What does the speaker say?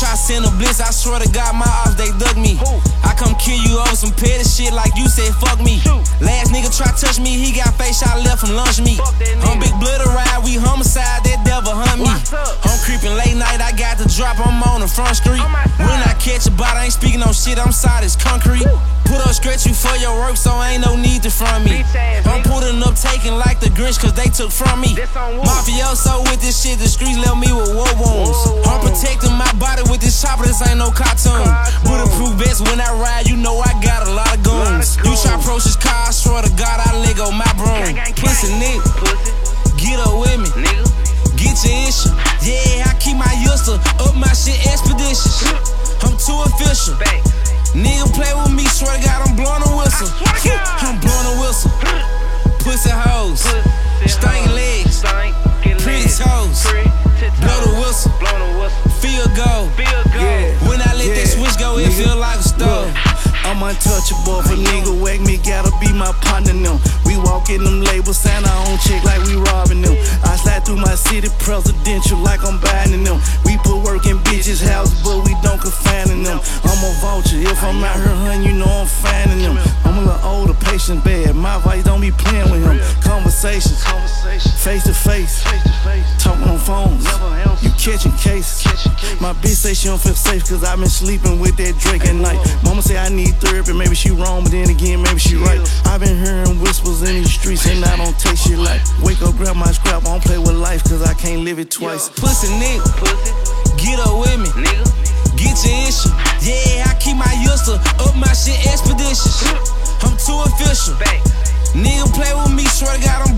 try send a blitz, I swear to God, my ops, they dug me. I come kill you over some petty shit like you said, fuck me. Last nigga try touch me, he got face shot left from lunch meat. I'm big blood ride, we homicide, that devil hunt me. I'm creeping late night, I got the drop, I'm on the front street. When I catch a bot, I ain't speaking on shit, I'm solid as concrete. Put up scratch you for your work, so ain't no need to front me. I'm putting up taking like the Grinch, cause they took from me. Mafioso with this shit, the streets left me with war wounds. I'm protecting my body with this chopper, this ain't no cartoon. Bulletproof vest when I ride, you know I got a lot of goons. You try approach this car, I swear to God, I Lego my broom. Pussy nigga, get up with me, get your issue. Yeah, I keep my youngster up my shit expeditious. I'm too official. Nigga play with me, swear to God, I'm blowing a whistle. I'm blowing a whistle. Pussy hoes, stank legs, pretty toes. Blow the whistle, feel go. When I let that switch go, it feel like a stove. I'm untouchable, if a nigga whack me, gotta be my partner now. We walk in them labels, sign our own check like we robbing them. I slide through my city presidential like I'm buying them. We put work in bitches' houses, but we don't confine in them. I'm a vulture, if I'm out here hunting, you know I'm finding them. I'm a little older, patient, bad, my vice don't be playing with him. Conversations, face to face, talking on phones, you catching cases. My bitch say she don't feel safe, cause I been sleeping with that Drake at night. Mama say I need therapy, maybe she wrong, but then again, maybe she right. I been hearing whispers in these streets, and I don't take shit like wake up, grab my scrap, I don't play with life, cause I can't live it twice. Pussy nigga, get up with me, get your issue. Yeah, I keep my youngster up my shit expeditious. I'm too official. Nigga play with me, swear to God, I'm